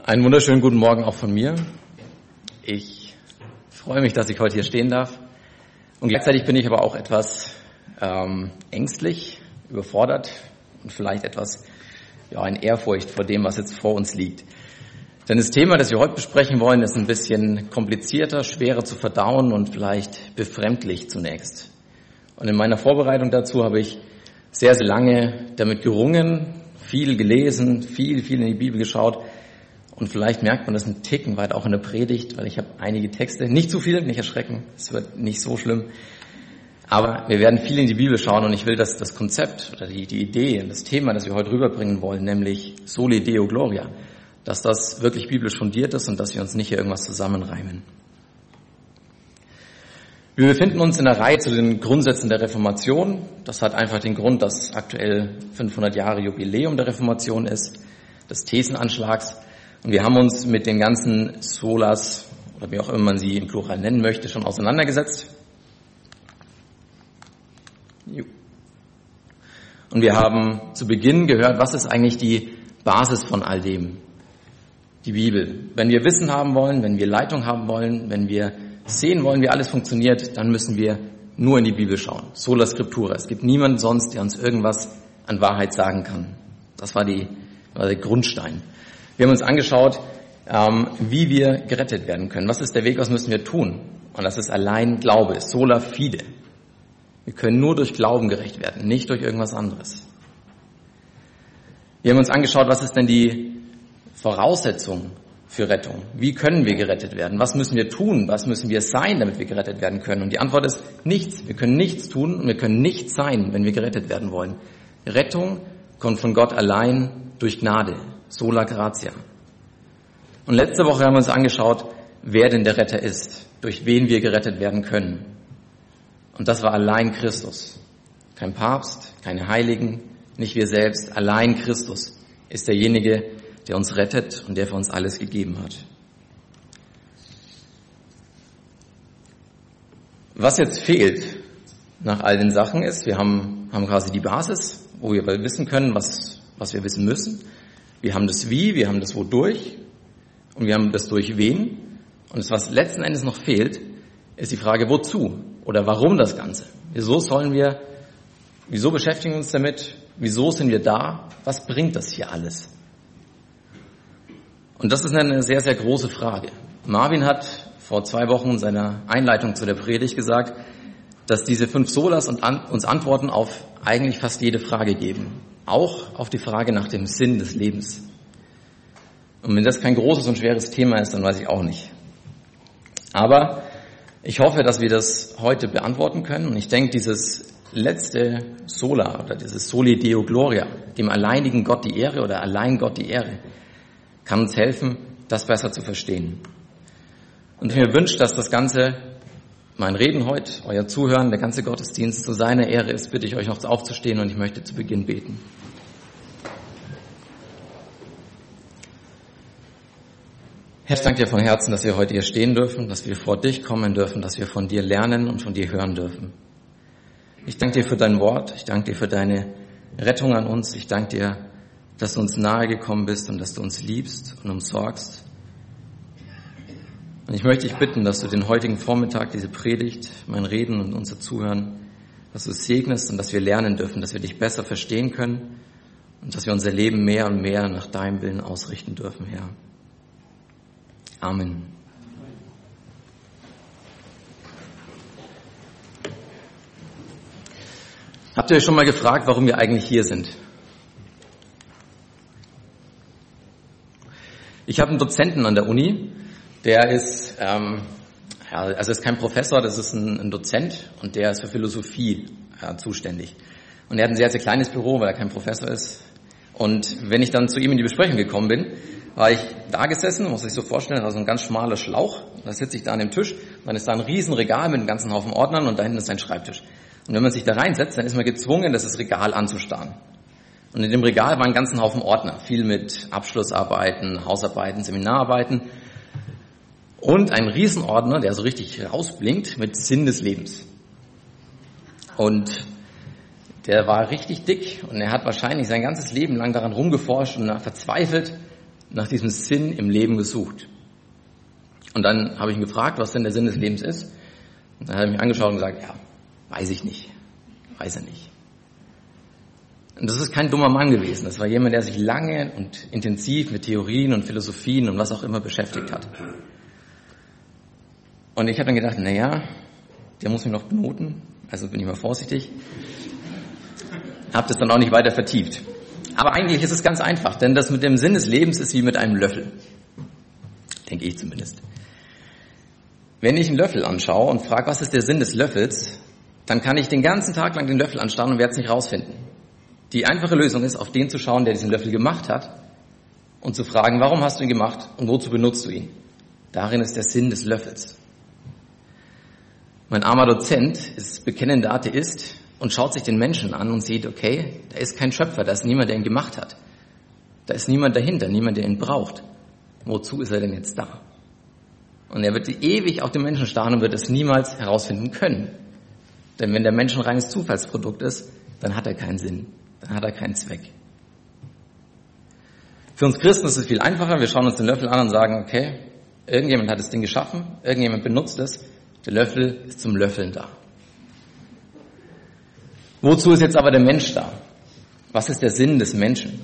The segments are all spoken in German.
Einen wunderschönen guten Morgen auch von mir. Ich freue mich, dass ich heute hier stehen darf. Und gleichzeitig bin ich aber auch etwas ängstlich, überfordert und vielleicht etwas in Ehrfurcht vor dem, was jetzt vor uns liegt. Denn das Thema, das wir heute besprechen wollen, ist ein bisschen komplizierter, schwerer zu verdauen und vielleicht befremdlich zunächst. Und in meiner Vorbereitung dazu habe ich sehr, sehr lange damit gerungen, viel gelesen, viel in die Bibel geschaut. Und vielleicht merkt man das einen Ticken weit auch in der Predigt, weil ich habe einige Texte, nicht zu viel, nicht erschrecken, es wird nicht so schlimm. Aber wir werden viel in die Bibel schauen und ich will, dass das Konzept oder die Idee, das Thema, das wir heute rüberbringen wollen, nämlich Soli Deo Gloria, dass das wirklich biblisch fundiert ist und dass wir uns nicht hier irgendwas zusammenreimen. Wir befinden uns in der Reihe zu den Grundsätzen der Reformation. Das hat einfach den Grund, dass aktuell 500 Jahre Jubiläum der Reformation ist, des Thesenanschlags. Und wir haben uns mit den ganzen Solas, oder wie auch immer man sie im Plural nennen möchte, schon auseinandergesetzt. Und wir haben zu Beginn gehört, was ist eigentlich die Basis von all dem? Die Bibel. Wenn wir Wissen haben wollen, wenn wir Leitung haben wollen, wenn wir sehen wollen, wie alles funktioniert, dann müssen wir nur in die Bibel schauen. Sola Scriptura. Es gibt niemanden sonst, der uns irgendwas an Wahrheit sagen kann. Das war der Grundstein. Wir haben uns angeschaut, wie wir gerettet werden können. Was ist der Weg, was müssen wir tun? Und das ist allein Glaube, sola fide. Wir können nur durch Glauben gerecht werden, nicht durch irgendwas anderes. Wir haben uns angeschaut, was ist denn die Voraussetzung für Rettung? Wie können wir gerettet werden? Was müssen wir tun? Was müssen wir sein, damit wir gerettet werden können? Und die Antwort ist nichts. Wir können nichts tun und wir können nichts sein, wenn wir gerettet werden wollen. Rettung kommt von Gott allein durch Gnade. Sola gratia. Und letzte Woche haben wir uns angeschaut, wer denn der Retter ist, durch wen wir gerettet werden können. Und das war allein Christus. Kein Papst, keine Heiligen, nicht wir selbst, allein Christus ist derjenige, der uns rettet und der für uns alles gegeben hat. Was jetzt fehlt nach all den Sachen ist, wir haben quasi die Basis, wo wir wissen können, was wir wissen müssen. Wir haben das Wie, wir haben das Wodurch und wir haben das durch wen. Und das, was letzten Endes noch fehlt, ist die Frage, wozu oder warum das Ganze? Wieso beschäftigen wir uns damit? Wieso sind wir da? Was bringt das hier alles? Und das ist eine sehr, sehr große Frage. Marvin hat vor 2 Wochen in seiner Einleitung zu der Predigt gesagt, dass diese 5 Solas uns Antworten auf eigentlich fast jede Frage geben. Auch auf die Frage nach dem Sinn des Lebens. Und wenn das kein großes und schweres Thema ist, dann weiß ich auch nicht. Aber ich hoffe, dass wir das heute beantworten können. Und ich denke, dieses letzte Sola oder dieses Soli Deo Gloria, dem alleinigen Gott die Ehre oder allein Gott die Ehre, kann uns helfen, das besser zu verstehen. Und ich mir wünsche, dass das Ganze, mein Reden heute, euer Zuhören, der ganze Gottesdienst zu seiner Ehre ist, bitte ich euch noch aufzustehen und ich möchte zu Beginn beten. Herr, ich danke dir von Herzen, dass wir heute hier stehen dürfen, dass wir vor dich kommen dürfen, dass wir von dir lernen und von dir hören dürfen. Ich danke dir für dein Wort, ich danke dir für deine Rettung an uns, ich danke dir, dass du uns nahe gekommen bist und dass du uns liebst und umsorgst. Und ich möchte dich bitten, dass du den heutigen Vormittag, diese Predigt, mein Reden und unser Zuhören, dass du es segnest und dass wir lernen dürfen, dass wir dich besser verstehen können und dass wir unser Leben mehr und mehr nach deinem Willen ausrichten dürfen, Herr. Amen. Habt ihr euch schon mal gefragt, warum wir eigentlich hier sind? Ich habe einen Dozenten an der Uni, der ist, ist kein Professor, das ist ein Dozent und der ist für Philosophie zuständig. Und er hat ein sehr, sehr kleines Büro, weil er kein Professor ist. Und wenn ich dann zu ihm in die Besprechung gekommen bin, war ich da gesessen, muss ich so vorstellen, da so ein ganz schmaler Schlauch. Da sitze ich da an dem Tisch, dann ist da ein Riesenregal mit einem ganzen Haufen Ordnern und da hinten ist ein Schreibtisch. Und wenn man sich da reinsetzt, dann ist man gezwungen, das Regal anzustarren. Und in dem Regal waren einen ganzen Haufen Ordner, viel mit Abschlussarbeiten, Hausarbeiten, Seminararbeiten und ein Riesenordner, der so richtig rausblinkt mit Sinn des Lebens. Und der war richtig dick und er hat wahrscheinlich sein ganzes Leben lang daran rumgeforscht und verzweifelt nach diesem Sinn im Leben gesucht. Und dann habe ich ihn gefragt, was denn der Sinn des Lebens ist. Und dann hat er mich angeschaut und gesagt, ja, weiß ich nicht. Weiß er nicht. Und das ist kein dummer Mann gewesen. Das war jemand, der sich lange und intensiv mit Theorien und Philosophien und was auch immer beschäftigt hat. Und ich habe dann gedacht, der muss mich noch benoten. Also bin ich mal vorsichtig. Habe das dann auch nicht weiter vertieft. Aber eigentlich ist es ganz einfach, denn das mit dem Sinn des Lebens ist wie mit einem Löffel. Denke ich zumindest. Wenn ich einen Löffel anschaue und frage, was ist der Sinn des Löffels, dann kann ich den ganzen Tag lang den Löffel anstarren und werde es nicht rausfinden. Die einfache Lösung ist, auf den zu schauen, der diesen Löffel gemacht hat und zu fragen, warum hast du ihn gemacht und wozu benutzt du ihn? Darin ist der Sinn des Löffels. Mein armer Dozent ist bekennender Atheist und schaut sich den Menschen an und sieht, okay, da ist kein Schöpfer, da ist niemand, der ihn gemacht hat. Da ist niemand dahinter, niemand, der ihn braucht. Wozu ist er denn jetzt da? Und er wird ewig auf den Menschen starren und wird es niemals herausfinden können. Denn wenn der Mensch ein reines Zufallsprodukt ist, dann hat er keinen Sinn, dann hat er keinen Zweck. Für uns Christen ist es viel einfacher. Wir schauen uns den Löffel an und sagen, okay, irgendjemand hat das Ding geschaffen, irgendjemand benutzt es, der Löffel ist zum Löffeln da. Wozu ist jetzt aber der Mensch da? Was ist der Sinn des Menschen?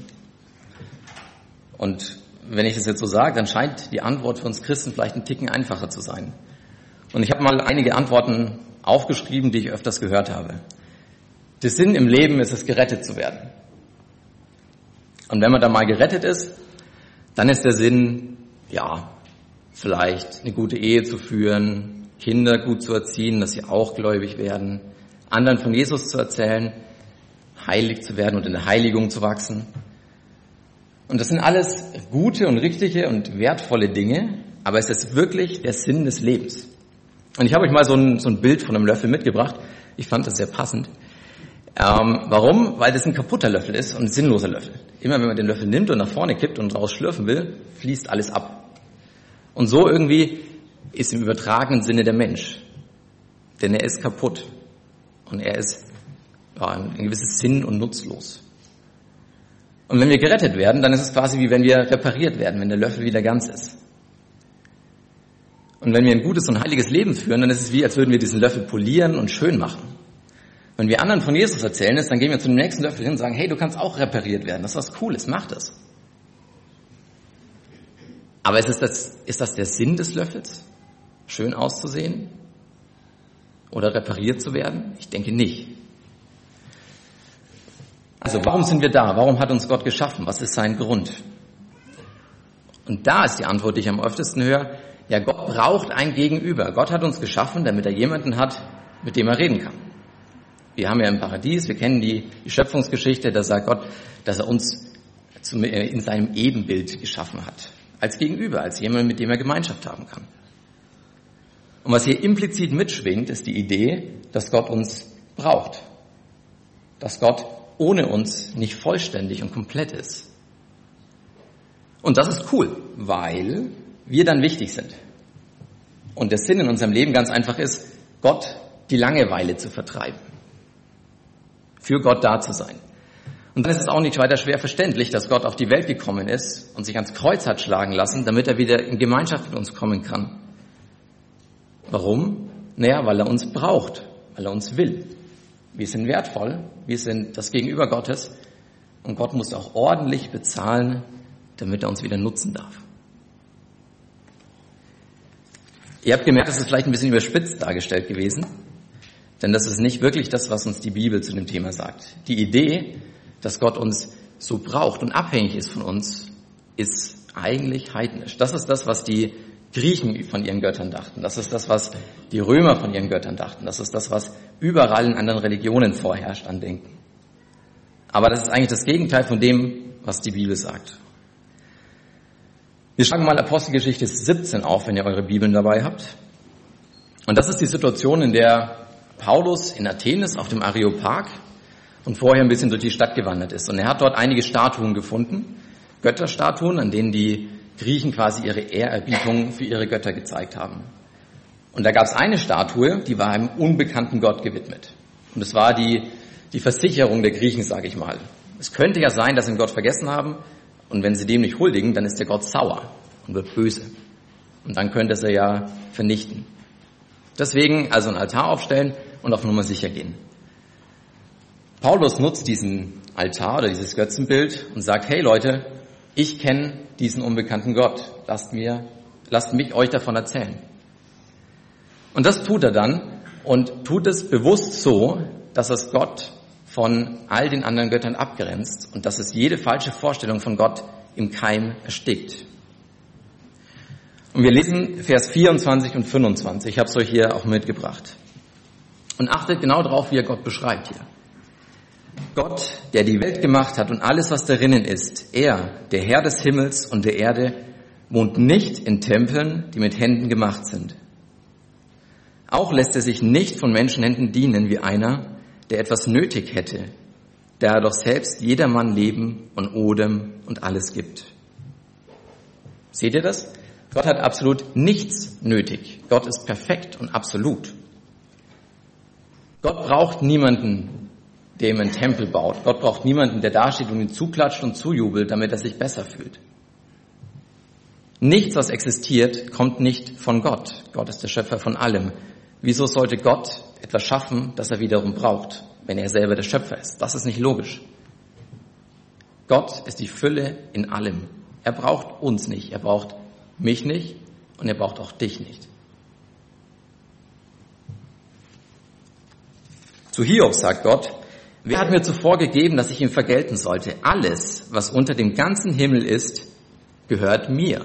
Und wenn ich das jetzt so sage, dann scheint die Antwort für uns Christen vielleicht ein Ticken einfacher zu sein. Und ich habe mal einige Antworten aufgeschrieben, die ich öfters gehört habe. Der Sinn im Leben ist es, gerettet zu werden. Und wenn man dann mal gerettet ist, dann ist der Sinn, vielleicht eine gute Ehe zu führen, Kinder gut zu erziehen, dass sie auch gläubig werden, anderen von Jesus zu erzählen, heilig zu werden und in der Heiligung zu wachsen. Und das sind alles gute und richtige und wertvolle Dinge, aber es ist wirklich der Sinn des Lebens. Und ich habe euch mal so ein Bild von einem Löffel mitgebracht. Ich fand das sehr passend. Warum? Weil das ein kaputter Löffel ist und ein sinnloser Löffel. Immer wenn man den Löffel nimmt und nach vorne kippt und raus schlürfen will, fließt alles ab. Und so irgendwie ist im übertragenen Sinne der Mensch. Denn er ist kaputt. Und er ist ein gewisses Sinn und nutzlos. Und wenn wir gerettet werden, dann ist es quasi wie wenn wir repariert werden, wenn der Löffel wieder ganz ist. Und wenn wir ein gutes und heiliges Leben führen, dann ist es wie, als würden wir diesen Löffel polieren und schön machen. Wenn wir anderen von Jesus erzählen, dann gehen wir zu dem nächsten Löffel hin und sagen, hey, du kannst auch repariert werden. Das ist was Cooles, mach das. Aber ist das der Sinn des Löffels? Schön auszusehen? Oder repariert zu werden? Ich denke nicht. Also warum sind wir da? Warum hat uns Gott geschaffen? Was ist sein Grund? Und da ist die Antwort, die ich am öftesten höre, ja, Gott braucht ein Gegenüber. Gott hat uns geschaffen, damit er jemanden hat, mit dem er reden kann. Wir haben ja im Paradies, wir kennen die Schöpfungsgeschichte, da sagt Gott, dass er uns in seinem Ebenbild geschaffen hat. Als Gegenüber, als jemand, mit dem er Gemeinschaft haben kann. Und was hier implizit mitschwingt, ist die Idee, dass Gott uns braucht. Dass Gott ohne uns nicht vollständig und komplett ist. Und das ist cool, weil wir dann wichtig sind. Und der Sinn in unserem Leben ganz einfach ist, Gott die Langeweile zu vertreiben. Für Gott da zu sein. Und dann ist es auch nicht weiter schwer verständlich, dass Gott auf die Welt gekommen ist und sich ans Kreuz hat schlagen lassen, damit er wieder in Gemeinschaft mit uns kommen kann. Warum? Weil er uns braucht, weil er uns will. Wir sind wertvoll, wir sind das Gegenüber Gottes und Gott muss auch ordentlich bezahlen, damit er uns wieder nutzen darf. Ihr habt gemerkt, das ist vielleicht ein bisschen überspitzt dargestellt gewesen, denn das ist nicht wirklich das, was uns die Bibel zu dem Thema sagt. Die Idee, dass Gott uns so braucht und abhängig ist von uns, ist eigentlich heidnisch. Das ist das, was die Griechen von ihren Göttern dachten. Das ist das, was die Römer von ihren Göttern dachten. Das ist das, was überall in anderen Religionen vorherrscht an Denken. Aber das ist eigentlich das Gegenteil von dem, was die Bibel sagt. Wir schlagen mal Apostelgeschichte 17 auf, wenn ihr eure Bibeln dabei habt. Und das ist die Situation, in der Paulus in Athen ist, auf dem Areopag und vorher ein bisschen durch die Stadt gewandert ist. Und er hat dort einige Statuen gefunden, Götterstatuen, an denen die Griechen quasi ihre Ehrerbietung für ihre Götter gezeigt haben. Und da gab es eine Statue, die war einem unbekannten Gott gewidmet. Und es war die Versicherung der Griechen, sage ich mal. Es könnte ja sein, dass sie Gott vergessen haben, Und wenn sie dem nicht huldigen, dann ist der Gott sauer und wird böse. Und dann könnte er sie ja vernichten. Deswegen also einen Altar aufstellen und auf Nummer sicher gehen. Paulus nutzt diesen Altar oder dieses Götzenbild und sagt, hey Leute, ich kenne diesen unbekannten Gott. Lasst mich euch davon erzählen. Und das tut er dann und tut es bewusst so, dass es Gott von all den anderen Göttern abgrenzt und dass es jede falsche Vorstellung von Gott im Keim erstickt. Und wir lesen Vers 24 und 25. Ich habe es euch hier auch mitgebracht. Und achtet genau darauf, wie er Gott beschreibt hier. Gott, der die Welt gemacht hat und alles, was darinnen ist, er, der Herr des Himmels und der Erde, wohnt nicht in Tempeln, die mit Händen gemacht sind. Auch lässt er sich nicht von Menschenhänden dienen wie einer, der etwas nötig hätte, da er doch selbst jedermann Leben und Odem und alles gibt. Seht ihr das? Gott hat absolut nichts nötig. Gott ist perfekt und absolut. Gott braucht niemanden, der ihm einen Tempel baut. Gott braucht niemanden, der dasteht und ihm zuklatscht und zujubelt, damit er sich besser fühlt. Nichts, was existiert, kommt nicht von Gott. Gott ist der Schöpfer von allem. Wieso sollte Gott etwas schaffen, das er wiederum braucht, wenn er selber der Schöpfer ist? Das ist nicht logisch. Gott ist die Fülle in allem. Er braucht uns nicht, er braucht mich nicht und er braucht auch dich nicht. Zu Hiob sagt Gott, wer hat mir zuvor gegeben, dass ich ihm vergelten sollte? Alles, was unter dem ganzen Himmel ist, gehört mir.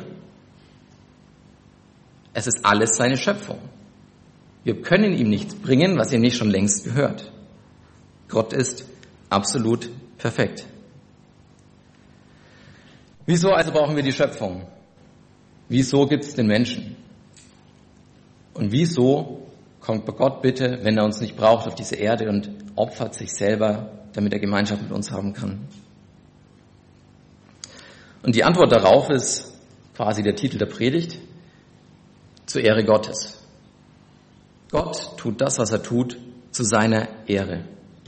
Es ist alles seine Schöpfung. Wir können ihm nichts bringen, was ihm nicht schon längst gehört. Gott ist absolut perfekt. Wieso also brauchen wir die Schöpfung? Wieso gibt es den Menschen? Und wieso kommt Gott bitte, wenn er uns nicht braucht, auf diese Erde und opfert sich selber, damit er Gemeinschaft mit uns haben kann? Und die Antwort darauf ist quasi der Titel der Predigt, zur Ehre Gottes. Gott tut das, was er tut, zu seiner Ehre.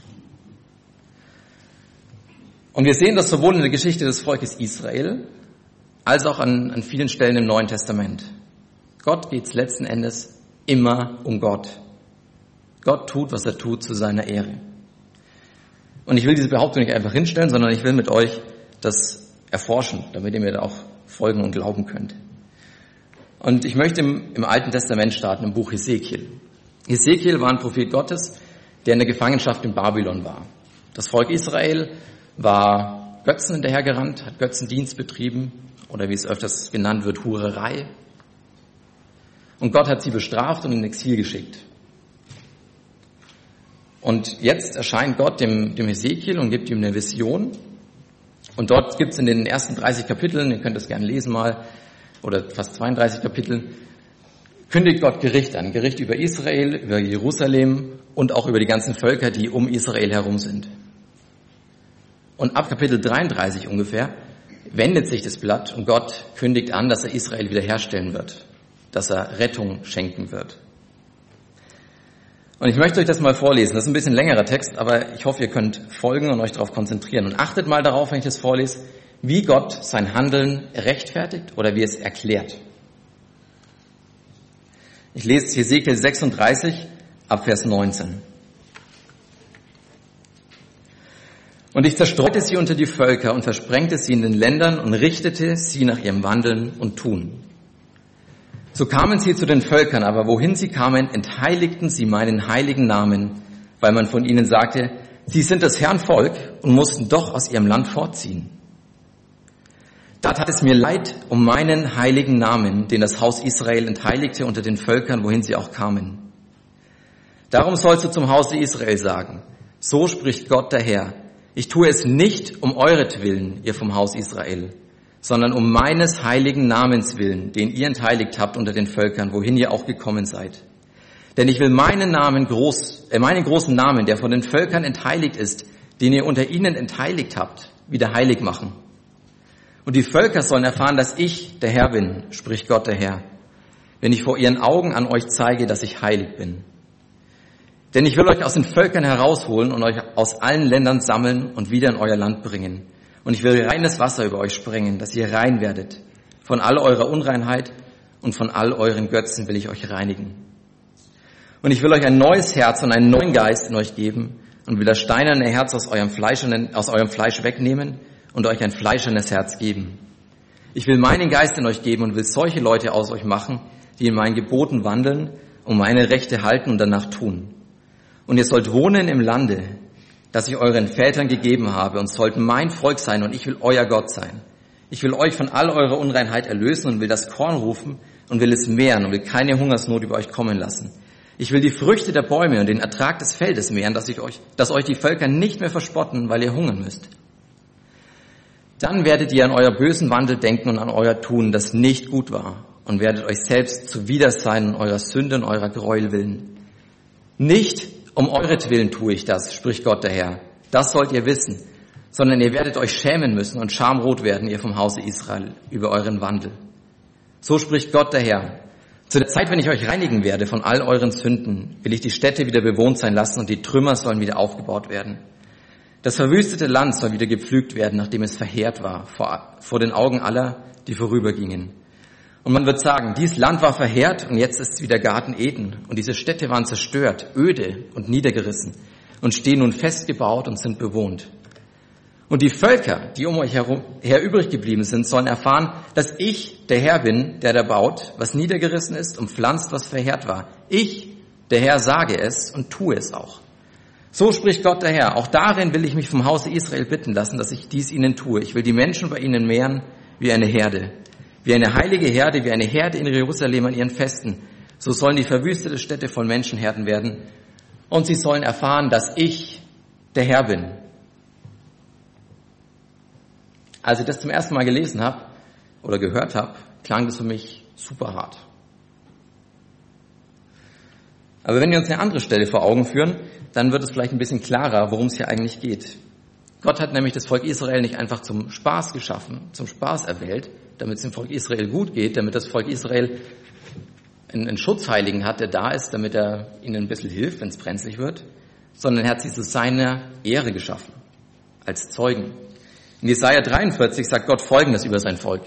Und wir sehen das sowohl in der Geschichte des Volkes Israel, als auch an vielen Stellen im Neuen Testament. Gott geht es letzten Endes immer um Gott. Gott tut, was er tut, zu seiner Ehre. Und ich will diese Behauptung nicht einfach hinstellen, sondern ich will mit euch das erforschen, damit ihr mir da auch folgen und glauben könnt. Und ich möchte im Alten Testament starten, im Buch Hesekiel. Hesekiel war ein Prophet Gottes, der in der Gefangenschaft in Babylon war. Das Volk Israel war Götzen hinterhergerannt, hat Götzendienst betrieben oder wie es öfters genannt wird, Hurerei. Und Gott hat sie bestraft und in Exil geschickt. Und jetzt erscheint Gott dem Hesekiel und gibt ihm eine Vision. Und dort gibt es in den ersten 30 Kapiteln, ihr könnt das gerne lesen mal, oder fast 32 Kapitel, kündigt Gott Gericht an. Gericht über Israel, über Jerusalem und auch über die ganzen Völker, die um Israel herum sind. Und ab Kapitel 33 ungefähr wendet sich das Blatt und Gott kündigt an, dass er Israel wiederherstellen wird, dass er Rettung schenken wird. Und ich möchte euch das mal vorlesen. Das ist ein bisschen längerer Text, aber ich hoffe, ihr könnt folgen und euch darauf konzentrieren. Und achtet mal darauf, wenn ich das vorlese, wie Gott sein Handeln rechtfertigt oder wie es erklärt. Ich lese Hesekiel 36 ab Vers 19. Und ich zerstreute sie unter die Völker und versprengte sie in den Ländern und richtete sie nach ihrem Wandeln und Tun. So kamen sie zu den Völkern, aber wohin sie kamen, entheiligten sie meinen heiligen Namen, weil man von ihnen sagte, sie sind des Herrn Volk und mussten doch aus ihrem Land fortziehen. Da tat es mir leid um meinen heiligen Namen, den das Haus Israel entheiligte unter den Völkern, wohin sie auch kamen. Darum sollst du zum Hause Israel sagen, so spricht Gott der Herr, ich tue es nicht um euretwillen, ihr vom Haus Israel, sondern um meines heiligen Namens willen, den ihr entheiligt habt unter den Völkern, wohin ihr auch gekommen seid. Denn ich will meinen großen Namen, der von den Völkern entheiligt ist, den ihr unter ihnen entheiligt habt, wieder heilig machen. Und die Völker sollen erfahren, dass ich der Herr bin, spricht Gott der Herr, wenn ich vor ihren Augen an euch zeige, dass ich heilig bin. Denn ich will euch aus den Völkern herausholen und euch aus allen Ländern sammeln und wieder in euer Land bringen. Und ich will reines Wasser über euch sprengen, dass ihr rein werdet. Von all eurer Unreinheit und von all euren Götzen will ich euch reinigen. Und ich will euch ein neues Herz und einen neuen Geist in euch geben und will das steinerne Herz aus eurem Fleisch wegnehmen und euch ein fleischernes Herz geben. Ich will meinen Geist in euch geben und will solche Leute aus euch machen, die in meinen Geboten wandeln und meine Rechte halten und danach tun. Und ihr sollt wohnen im Lande, das ich euren Vätern gegeben habe, und sollt mein Volk sein, und ich will euer Gott sein. Ich will euch von all eurer Unreinheit erlösen und will das Korn rufen und will es mehren und will keine Hungersnot über euch kommen lassen. Ich will die Früchte der Bäume und den Ertrag des Feldes mehren, dass euch die Völker nicht mehr verspotten, weil ihr hungern müsst. Dann werdet ihr an euer bösen Wandel denken und an euer Tun, das nicht gut war, und werdet euch selbst zuwider sein in eurer Sünde und eurer Gräuel willen. Nicht um euretwillen tue ich das, spricht Gott der Herr. Das sollt ihr wissen, sondern ihr werdet euch schämen müssen und schamrot werden, ihr vom Hause Israel, über euren Wandel. So spricht Gott der Herr. Zu der Zeit, wenn ich euch reinigen werde von all euren Sünden, will ich die Städte wieder bewohnt sein lassen und die Trümmer sollen wieder aufgebaut werden. Das verwüstete Land soll wieder gepflügt werden, nachdem es verheert war, vor den Augen aller, die vorübergingen. Und man wird sagen, dieses Land war verheert und jetzt ist es wieder Garten Eden. Und diese Städte waren zerstört, öde und niedergerissen und stehen nun festgebaut und sind bewohnt. Und die Völker, die um euch her übrig geblieben sind, sollen erfahren, dass ich der Herr bin, der da baut, was niedergerissen ist und pflanzt, was verheert war. Ich, der Herr, sage es und tue es auch. So spricht Gott der Herr. Auch darin will ich mich vom Hause Israel bitten lassen, dass ich dies ihnen tue. Ich will die Menschen bei ihnen mehren wie eine Herde. Wie eine heilige Herde, wie eine Herde in Jerusalem an ihren Festen. So sollen die verwüstete Städte von Menschenherden werden. Und sie sollen erfahren, dass ich der Herr bin. Als ich das zum ersten Mal gelesen habe oder gehört habe, klang das für mich super hart. Aber wenn wir uns eine andere Stelle vor Augen führen, dann wird es vielleicht ein bisschen klarer, worum es hier eigentlich geht. Gott hat nämlich das Volk Israel nicht einfach zum Spaß geschaffen, zum Spaß erwählt, damit es dem Volk Israel gut geht, damit das Volk Israel einen Schutzheiligen hat, der da ist, damit er ihnen ein bisschen hilft, wenn es brenzlig wird, sondern er hat sie zu seiner Ehre geschaffen, als Zeugen. In Jesaja 43 sagt Gott Folgendes über sein Volk.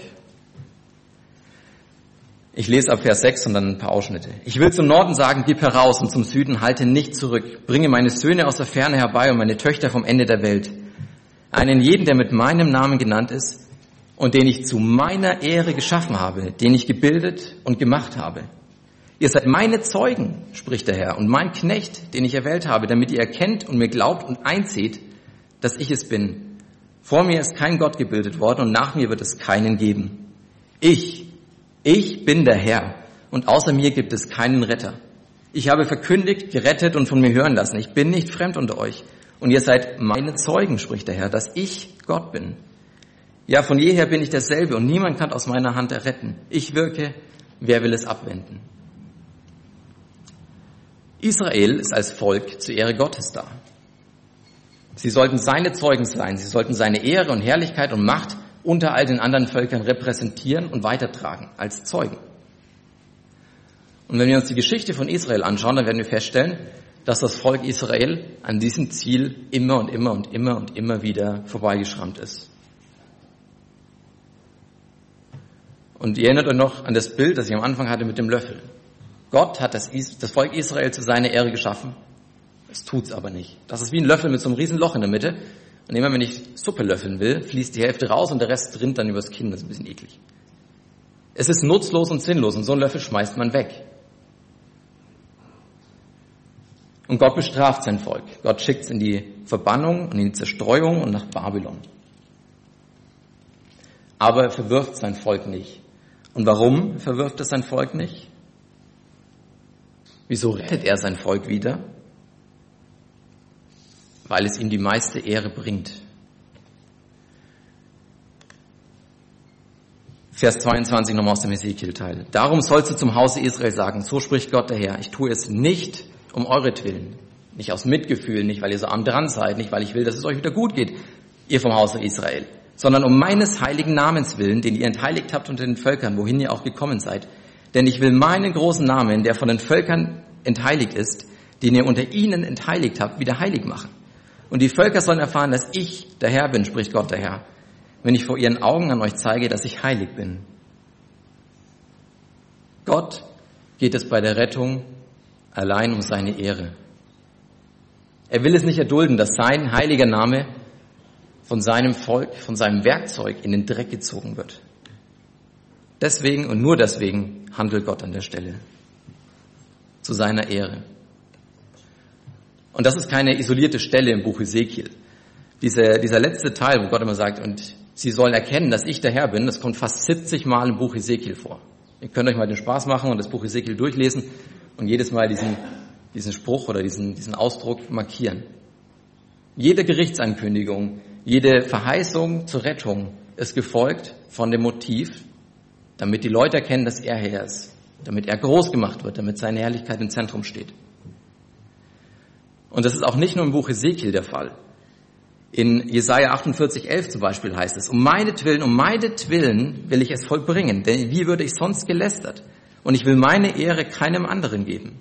Ich lese ab Vers 6 und dann ein paar Ausschnitte. Ich will zum Norden sagen, gib heraus, und zum Süden halte nicht zurück. Bringe meine Söhne aus der Ferne herbei und meine Töchter vom Ende der Welt. Einen jeden, der mit meinem Namen genannt ist und den ich zu meiner Ehre geschaffen habe, den ich gebildet und gemacht habe. Ihr seid meine Zeugen, spricht der Herr, und mein Knecht, den ich erwählt habe, damit ihr erkennt und mir glaubt und einseht, dass ich es bin. Vor mir ist kein Gott gebildet worden und nach mir wird es keinen geben. Ich bin der Herr und außer mir gibt es keinen Retter. Ich habe verkündigt, gerettet und von mir hören lassen. Ich bin nicht fremd unter euch und ihr seid meine Zeugen, spricht der Herr, dass ich Gott bin. Ja, von jeher bin ich derselbe und niemand kann aus meiner Hand erretten. Ich wirke, wer will es abwenden? Israel ist als Volk zur Ehre Gottes da. Sie sollten seine Zeugen sein, sie sollten seine Ehre und Herrlichkeit und Macht unter all den anderen Völkern repräsentieren und weitertragen, als Zeugen. Und wenn wir uns die Geschichte von Israel anschauen, dann werden wir feststellen, dass das Volk Israel an diesem Ziel immer und immer und immer und immer wieder vorbeigeschrammt ist. Und ihr erinnert euch noch an das Bild, das ich am Anfang hatte mit dem Löffel. Gott hat das Volk Israel zu seiner Ehre geschaffen. Es tut's aber nicht. Das ist wie ein Löffel mit so einem riesen Loch in der Mitte. Und immer wenn ich Suppe löffeln will, fließt die Hälfte raus und der Rest rinnt dann übers Kinn. Das ist ein bisschen eklig. Es ist nutzlos und sinnlos und so einen Löffel schmeißt man weg. Und Gott bestraft sein Volk. Gott schickt es in die Verbannung und in die Zerstreuung und nach Babylon. Aber er verwirft sein Volk nicht. Und warum verwirft er sein Volk nicht? Wieso rettet er sein Volk wieder? Weil es ihm die meiste Ehre bringt. Vers 22 nochmal aus dem Ezekiel-Teil. Darum sollst du zum Hause Israel sagen, so spricht Gott der Herr, ich tue es nicht um euretwillen, nicht aus Mitgefühl, nicht weil ihr so arm dran seid, nicht weil ich will, dass es euch wieder gut geht, ihr vom Hause Israel, sondern um meines heiligen Namens willen, den ihr entheiligt habt unter den Völkern, wohin ihr auch gekommen seid. Denn ich will meinen großen Namen, der von den Völkern entheiligt ist, den ihr unter ihnen entheiligt habt, wieder heilig machen. Und die Völker sollen erfahren, dass ich der Herr bin, spricht Gott der Herr. wenn ich vor ihren Augen an euch zeige, dass ich heilig bin. Gott geht es bei der Rettung allein um seine Ehre. Er will es nicht erdulden, dass sein heiliger Name von seinem Volk, von seinem Werkzeug in den Dreck gezogen wird. Deswegen und nur deswegen handelt Gott an der Stelle. Zu seiner Ehre. Und das ist keine isolierte Stelle im Buch Hesekiel. Dieser letzte Teil, wo Gott immer sagt, und sie sollen erkennen, dass ich der Herr bin, das kommt fast 70 Mal im Buch Hesekiel vor. Ihr könnt euch mal den Spaß machen und das Buch Hesekiel durchlesen und jedes Mal diesen Spruch oder diesen Ausdruck markieren. Jede Gerichtsankündigung, jede Verheißung zur Rettung ist gefolgt von dem Motiv, damit die Leute erkennen, dass er Herr ist, damit er groß gemacht wird, damit seine Herrlichkeit im Zentrum steht. Und das ist auch nicht nur im Buch Hesekiel der Fall. In Jesaja 48,11 zum Beispiel heißt es, um meinetwillen will ich es vollbringen, denn wie würde ich sonst gelästert? Und ich will meine Ehre keinem anderen geben.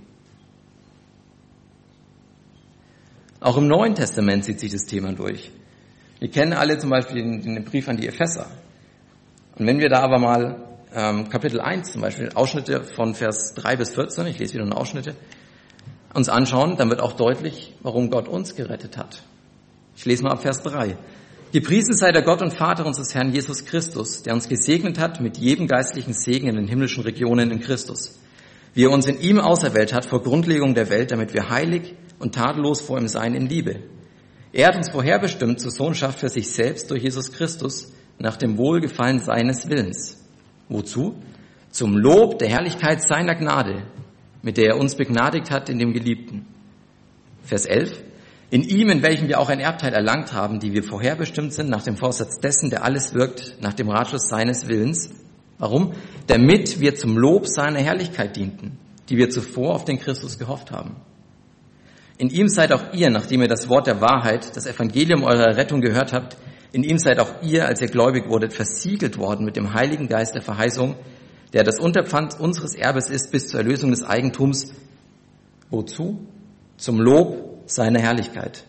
Auch im Neuen Testament zieht sich das Thema durch. Wir kennen alle zum Beispiel den Brief an die Epheser. Und wenn wir da aber mal Kapitel 1 zum Beispiel, Ausschnitte von Vers 3 bis 14, ich lese wieder nur Ausschnitte, uns anschauen, dann wird auch deutlich, warum Gott uns gerettet hat. Ich lese mal ab Vers 3. Gepriesen sei der Gott und Vater unseres Herrn Jesus Christus, der uns gesegnet hat mit jedem geistlichen Segen in den himmlischen Regionen in Christus, wie er uns in ihm auserwählt hat vor Grundlegung der Welt, damit wir heilig und tadellos vor ihm seien in Liebe. Er hat uns vorherbestimmt zur Sohnschaft für sich selbst durch Jesus Christus nach dem Wohlgefallen seines Willens. Wozu? Zum Lob der Herrlichkeit seiner Gnade, mit der er uns begnadigt hat in dem Geliebten. Vers 11. In ihm, in welchem wir auch ein Erbteil erlangt haben, die wir vorherbestimmt sind, nach dem Vorsatz dessen, der alles wirkt, nach dem Ratschluss seines Willens. Warum? Damit wir zum Lob seiner Herrlichkeit dienten, die wir zuvor auf den Christus gehofft haben. In ihm seid auch ihr, nachdem ihr das Wort der Wahrheit, das Evangelium eurer Rettung gehört habt, in ihm seid auch ihr, als ihr gläubig wurdet, versiegelt worden mit dem Heiligen Geist der Verheißung, der das Unterpfand unseres Erbes ist bis zur Erlösung des Eigentums. Wozu? Zum Lob seiner Herrlichkeit.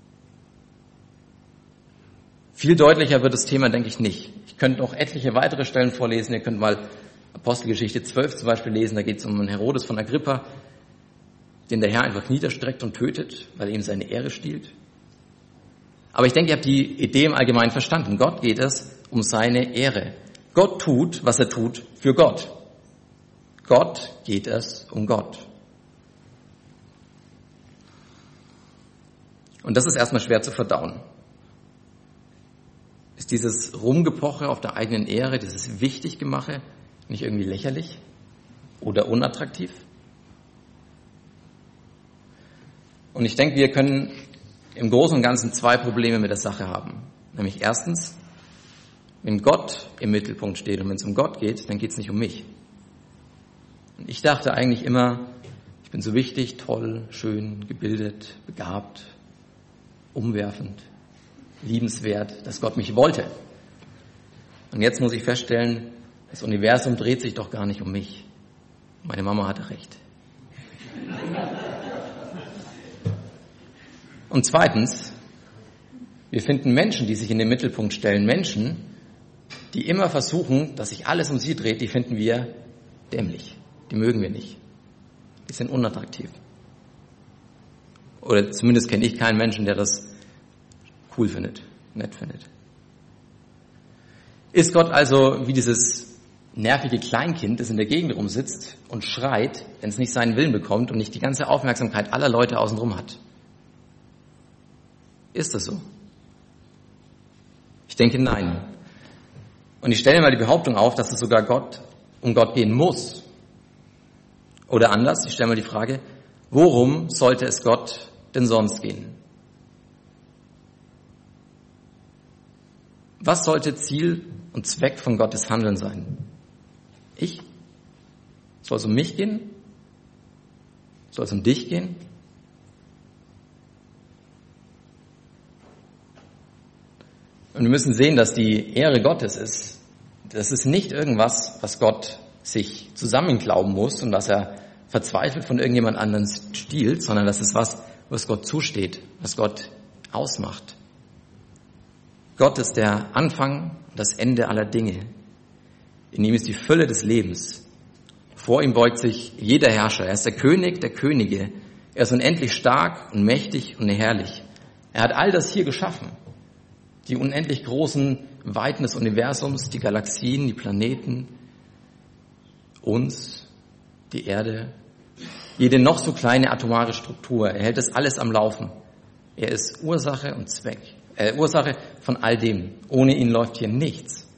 Viel deutlicher wird das Thema, denke ich, nicht. Ich könnte noch etliche weitere Stellen vorlesen. Ihr könnt mal Apostelgeschichte 12 zum Beispiel lesen. Da geht es um einen Herodes von Agrippa, den der Herr einfach niederstreckt und tötet, weil er ihm seine Ehre stiehlt. Aber ich denke, ihr habt die Idee im Allgemeinen verstanden. Gott geht es um seine Ehre. Gott tut, was er tut, für Gott. Gott geht es um Gott. Und das ist erstmal schwer zu verdauen. Ist dieses Rumgepoche auf der eigenen Ehre, dieses Wichtiggemache nicht irgendwie lächerlich oder unattraktiv? Und ich denke, wir können im Großen und Ganzen zwei Probleme mit der Sache haben. Nämlich erstens, wenn Gott im Mittelpunkt steht und wenn es um Gott geht, dann geht es nicht um mich. Und ich dachte eigentlich immer, ich bin so wichtig, toll, schön, gebildet, begabt, umwerfend, liebenswert, dass Gott mich wollte. Und jetzt muss ich feststellen, das Universum dreht sich doch gar nicht um mich. Meine Mama hatte recht. Und zweitens, wir finden Menschen, die sich in den Mittelpunkt stellen, Menschen, die immer versuchen, dass sich alles um sie dreht, die finden wir dämlich. Die mögen wir nicht. Die sind unattraktiv. Oder zumindest kenne ich keinen Menschen, der das cool findet, nett findet. Ist Gott also wie dieses nervige Kleinkind, das in der Gegend rumsitzt und schreit, wenn es nicht seinen Willen bekommt und nicht die ganze Aufmerksamkeit aller Leute außenrum hat? Ist das so? Ich denke, nein. Und ich stelle mal die Behauptung auf, dass es sogar um Gott gehen muss. Oder anders, ich stelle mal die Frage, worum sollte es Gott denn sonst gehen? Was sollte Ziel und Zweck von Gottes Handeln sein? Ich? Soll es um mich gehen? Soll es um dich gehen? Und wir müssen sehen, dass die Ehre Gottes ist. Das ist nicht irgendwas, was Gott sich zusammenklauben muss und was er verzweifelt von irgendjemand anderem stiehlt, sondern das ist was Gott zusteht, was Gott ausmacht. Gott ist der Anfang und das Ende aller Dinge. In ihm ist die Fülle des Lebens. Vor ihm beugt sich jeder Herrscher. Er ist der König der Könige. Er ist unendlich stark und mächtig und herrlich. Er hat all das hier geschaffen. Die unendlich großen Weiten des Universums, die Galaxien, die Planeten, uns, die Erde, jede noch so kleine atomare Struktur. Er hält das alles am Laufen. Er ist Ursache und Ursache von all dem. Ohne ihn läuft hier nichts.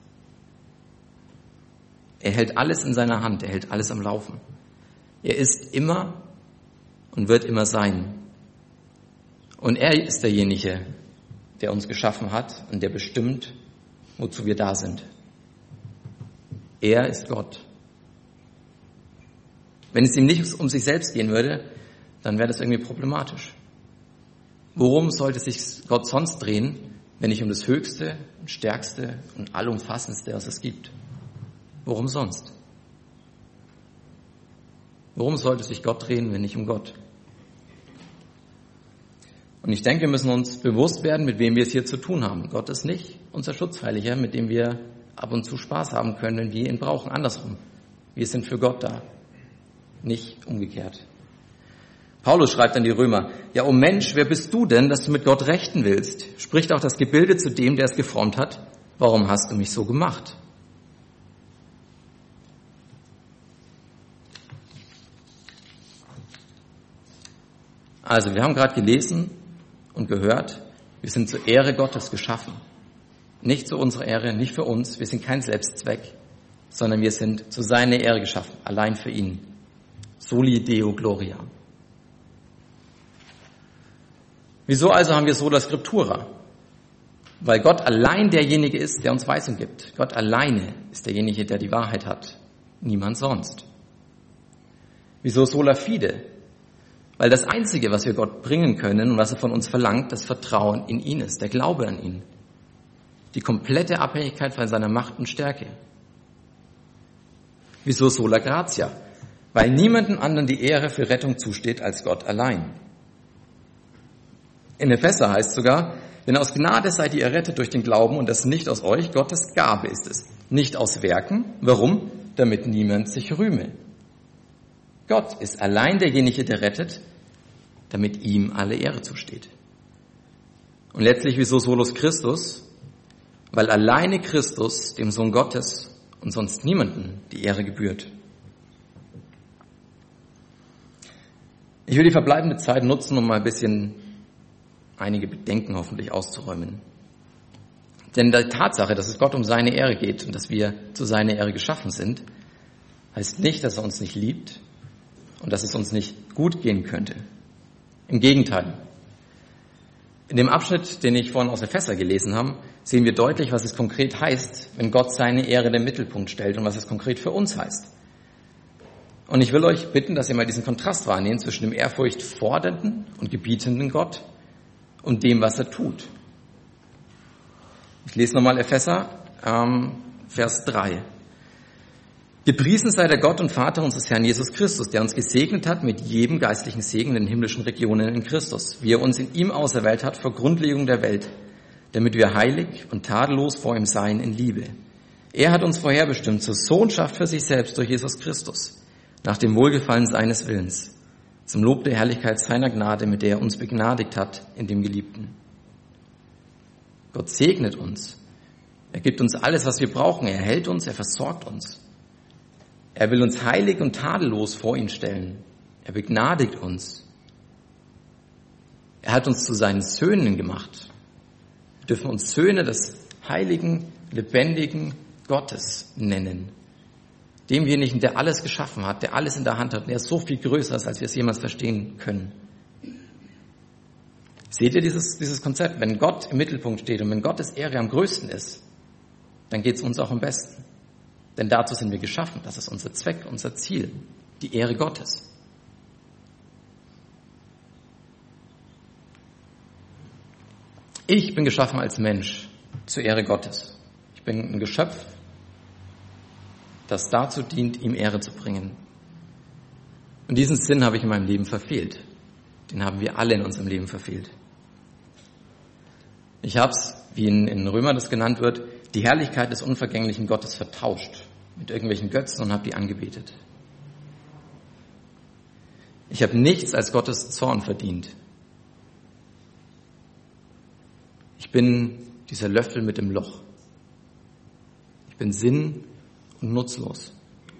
Er hält alles in seiner Hand. Er hält alles am Laufen. Er ist immer und wird immer sein. Und er ist derjenige, der uns geschaffen hat und der bestimmt, wozu wir da sind. Er ist Gott. Wenn es ihm nicht um sich selbst gehen würde, dann wäre das irgendwie problematisch. Worum sollte sich Gott sonst drehen, wenn nicht um das Höchste und Stärkste und Allumfassendste, was es gibt? Worum sonst? Worum sollte sich Gott drehen, wenn nicht um Gott? Und ich denke, wir müssen uns bewusst werden, mit wem wir es hier zu tun haben. Gott ist nicht unser Schutzheiliger, mit dem wir ab und zu Spaß haben können, wenn wir ihn brauchen. Andersrum. Wir sind für Gott da, nicht umgekehrt. Paulus schreibt an die Römer, ja, o Mensch, wer bist du denn, dass du mit Gott rechten willst? Spricht auch das Gebilde zu dem, der es geformt hat, warum hast du mich so gemacht? Also, wir haben gerade gelesen und gehört, wir sind zur Ehre Gottes geschaffen. Nicht zu unserer Ehre, nicht für uns, wir sind kein Selbstzweck, sondern wir sind zu seiner Ehre geschaffen, allein für ihn. Soli Deo Gloria. Wieso also haben wir Sola Scriptura? Weil Gott allein derjenige ist, der uns Weisung gibt. Gott alleine ist derjenige, der die Wahrheit hat. Niemand sonst. Wieso Sola Fide? Weil das Einzige, was wir Gott bringen können und was er von uns verlangt, das Vertrauen in ihn ist, der Glaube an ihn. Die komplette Abhängigkeit von seiner Macht und Stärke. Wieso Sola Gratia? Weil niemandem anderen die Ehre für Rettung zusteht als Gott allein. In Epheser heißt sogar, denn aus Gnade seid ihr errettet durch den Glauben und das nicht aus euch, Gottes Gabe ist es. Nicht aus Werken. Warum? Damit niemand sich rühme. Gott ist allein derjenige, der rettet, damit ihm alle Ehre zusteht. Und letztlich wieso Solus Christus? Weil alleine Christus, dem Sohn Gottes und sonst niemanden die Ehre gebührt. Ich will die verbleibende Zeit nutzen, um mal ein bisschen einige Bedenken hoffentlich auszuräumen. Denn die Tatsache, dass es Gott um seine Ehre geht und dass wir zu seiner Ehre geschaffen sind, heißt nicht, dass er uns nicht liebt und dass es uns nicht gut gehen könnte. Im Gegenteil. In dem Abschnitt, den ich vorhin aus Epheser gelesen habe, sehen wir deutlich, was es konkret heißt, wenn Gott seine Ehre in den Mittelpunkt stellt und was es konkret für uns heißt. Und ich will euch bitten, dass ihr mal diesen Kontrast wahrnehmt zwischen dem ehrfurchtfordernden und gebietenden Gott und dem, was er tut. Ich lese nochmal Epheser, Vers 3. Gepriesen sei der Gott und Vater unseres Herrn Jesus Christus, der uns gesegnet hat mit jedem geistlichen Segen in den himmlischen Regionen in Christus, wie er uns in ihm auserwählt hat vor Grundlegung der Welt, damit wir heilig und tadellos vor ihm seien in Liebe. Er hat uns vorherbestimmt zur Sohnschaft für sich selbst durch Jesus Christus, nach dem Wohlgefallen seines Willens, zum Lob der Herrlichkeit seiner Gnade, mit der er uns begnadigt hat in dem Geliebten. Gott segnet uns. Er gibt uns alles, was wir brauchen. Er hält uns, er versorgt uns. Er will uns heilig und tadellos vor ihn stellen. Er begnadigt uns. Er hat uns zu seinen Söhnen gemacht. Wir dürfen uns Söhne des heiligen, lebendigen Gottes nennen. Demjenigen, der alles geschaffen hat, der alles in der Hand hat, der so viel größer ist, als wir es jemals verstehen können. Seht ihr dieses Konzept? Wenn Gott im Mittelpunkt steht und wenn Gottes Ehre am größten ist, dann geht es uns auch am besten. Denn dazu sind wir geschaffen. Das ist unser Zweck, unser Ziel, die Ehre Gottes. Ich bin geschaffen als Mensch zur Ehre Gottes. Ich bin ein Geschöpf, das dazu dient, ihm Ehre zu bringen. Und diesen Sinn habe ich in meinem Leben verfehlt. Den haben wir alle in unserem Leben verfehlt. Ich habe es, wie in Römer das genannt wird, die Herrlichkeit des unvergänglichen Gottes vertauscht mit irgendwelchen Götzen und habe die angebetet. Ich habe nichts als Gottes Zorn verdient. Ich bin dieser Löffel mit dem Loch. Ich bin sinn- und nutzlos.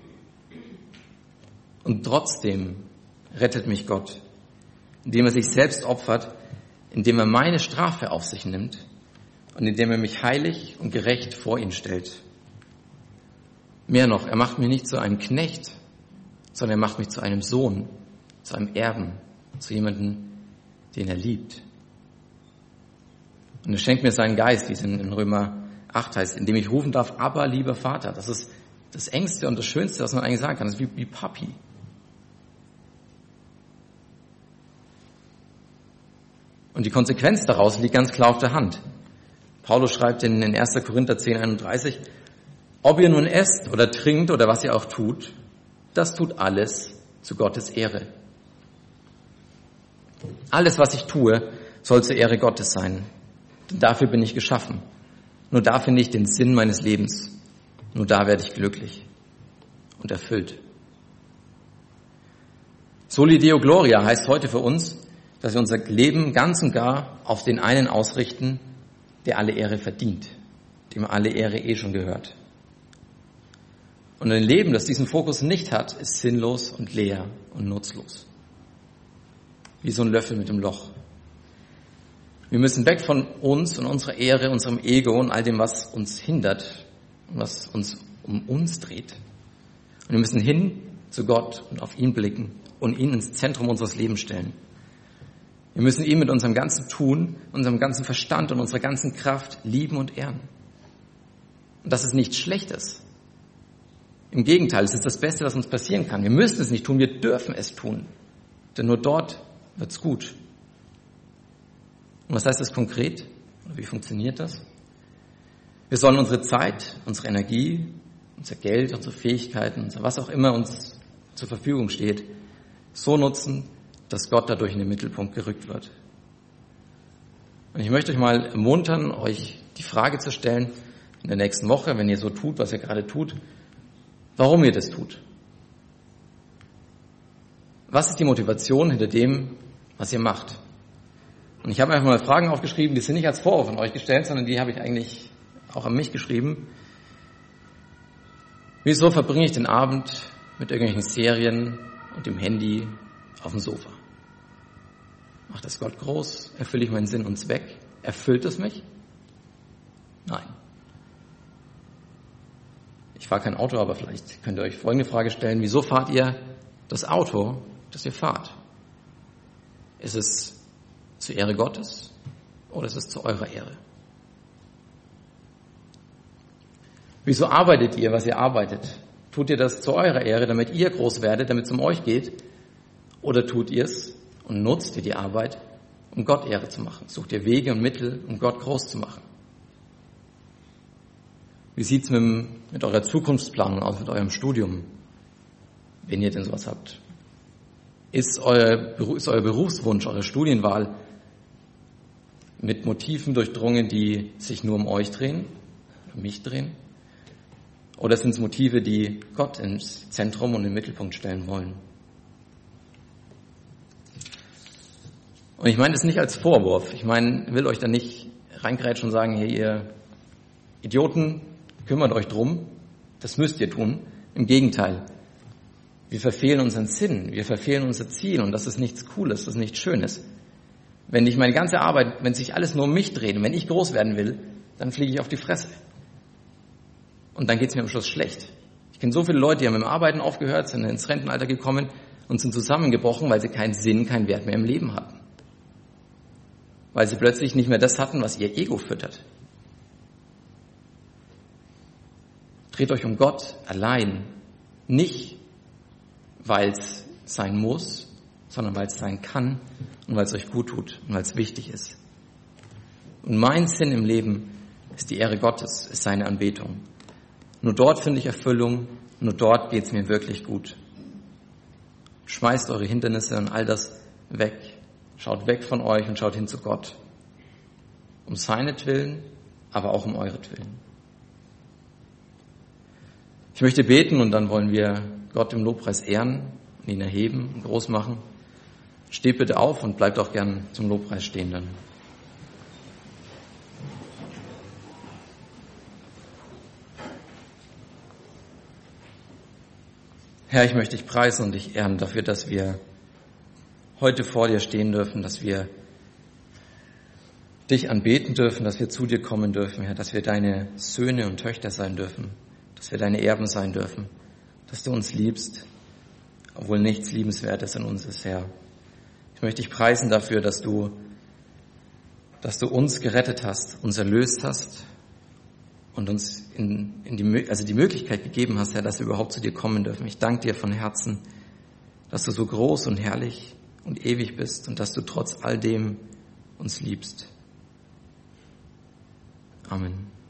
Und trotzdem rettet mich Gott, indem er sich selbst opfert, indem er meine Strafe auf sich nimmt und indem er mich heilig und gerecht vor ihn stellt. Mehr noch, er macht mich nicht zu einem Knecht, sondern er macht mich zu einem Sohn, zu einem Erben, zu jemandem, den er liebt. Und er schenkt mir seinen Geist, wie es in Römer 8 heißt, indem ich rufen darf, aber lieber Vater. Das ist das Engste und das Schönste, was man eigentlich sagen kann. Das ist wie Papi. Und die Konsequenz daraus liegt ganz klar auf der Hand. Paulus schreibt in 1. Korinther 10,31, ob ihr nun esst oder trinkt oder was ihr auch tut, das tut alles zu Gottes Ehre. Alles, was ich tue, soll zur Ehre Gottes sein. Denn dafür bin ich geschaffen. Nur da finde ich den Sinn meines Lebens. Nur da werde ich glücklich und erfüllt. Soli Deo Gloria heißt heute für uns, dass wir unser Leben ganz und gar auf den einen ausrichten, der alle Ehre verdient, dem alle Ehre schon gehört. Und ein Leben, das diesen Fokus nicht hat, ist sinnlos und leer und nutzlos. Wie so ein Löffel mit dem Loch. Wir müssen weg von uns und unserer Ehre, unserem Ego und all dem, was uns hindert und was uns um uns dreht. Und wir müssen hin zu Gott und auf ihn blicken und ihn ins Zentrum unseres Lebens stellen. Wir müssen ihn mit unserem ganzen Tun, unserem ganzen Verstand und unserer ganzen Kraft lieben und ehren. Und das ist nichts Schlechtes. Im Gegenteil, es ist das Beste, was uns passieren kann. Wir müssen es nicht tun, wir dürfen es tun. Denn nur dort wird's gut. Und was heißt das konkret? Oder wie funktioniert das? Wir sollen unsere Zeit, unsere Energie, unser Geld, unsere Fähigkeiten, unser was auch immer uns zur Verfügung steht, so nutzen, dass Gott dadurch in den Mittelpunkt gerückt wird. Und ich möchte euch mal ermuntern, euch die Frage zu stellen, in der nächsten Woche, wenn ihr so tut, was ihr gerade tut, warum ihr das tut. Was ist die Motivation hinter dem, was ihr macht? Und ich habe einfach mal Fragen aufgeschrieben, die sind nicht als Vorwurf an euch gestellt, sondern die habe ich eigentlich auch an mich geschrieben. Wieso verbringe ich den Abend mit irgendwelchen Serien und dem Handy auf dem Sofa? Macht das Gott groß? Erfülle ich meinen Sinn und Zweck? Erfüllt es mich? Nein. Ich fahre kein Auto, aber vielleicht könnt ihr euch folgende Frage stellen. Wieso fahrt ihr das Auto, das ihr fahrt? Ist es zur Ehre Gottes oder ist es zu eurer Ehre? Wieso arbeitet ihr, was ihr arbeitet? Tut ihr das zu eurer Ehre, damit ihr groß werdet, damit es um euch geht? Oder tut ihr es und nutzt ihr die Arbeit, um Gott Ehre zu machen? Sucht ihr Wege und Mittel, um Gott groß zu machen? Wie sieht's mit eurer Zukunftsplanung aus, mit eurem Studium, wenn ihr denn sowas habt? Ist euer Berufswunsch, eure Studienwahl mit Motiven durchdrungen, die sich nur um euch drehen, um mich drehen? Oder sind es Motive, die Gott ins Zentrum und in den Mittelpunkt stellen wollen? Und ich meine das nicht als Vorwurf. Ich meine, will euch da nicht reingrätschen und sagen, hey, ihr Idioten, kümmert euch drum. Das müsst ihr tun. Im Gegenteil. Wir verfehlen unseren Sinn. Wir verfehlen unser Ziel. Und das ist nichts Cooles. Das ist nichts Schönes. Wenn ich meine ganze Arbeit, wenn sich alles nur um mich dreht und wenn ich groß werden will, dann fliege ich auf die Fresse. Und dann geht es mir am Schluss schlecht. Ich kenne so viele Leute, die haben mit dem Arbeiten aufgehört, sind ins Rentenalter gekommen und sind zusammengebrochen, weil sie keinen Sinn, keinen Wert mehr im Leben hatten. Weil sie plötzlich nicht mehr das hatten, was ihr Ego füttert. Dreht euch um Gott allein. Nicht, weil es sein muss, sondern weil es sein kann und weil es euch gut tut und weil es wichtig ist. Und mein Sinn im Leben ist die Ehre Gottes, ist seine Anbetung. Nur dort finde ich Erfüllung, nur dort geht es mir wirklich gut. Schmeißt eure Hindernisse und all das weg. Schaut weg von euch und schaut hin zu Gott. Um seinetwillen aber auch um euretwillen. Ich möchte beten und dann wollen wir Gott im Lobpreis ehren und ihn erheben und groß machen. Steht bitte auf und bleibt auch gern zum Lobpreis stehen dann. Herr, ich möchte dich preisen und dich ehren dafür, dass wir heute vor dir stehen dürfen, dass wir dich anbeten dürfen, dass wir zu dir kommen dürfen, Herr, dass wir deine Söhne und Töchter sein dürfen, dass wir deine Erben sein dürfen, dass du uns liebst, obwohl nichts Liebenswertes in uns ist, Herr. Ich möchte dich preisen dafür, dass du uns gerettet hast, uns erlöst hast und uns die Möglichkeit gegeben hast, Herr, dass wir überhaupt zu dir kommen dürfen. Ich danke dir von Herzen, dass du so groß und herrlich und ewig bist und dass du trotz all dem uns liebst. Amen.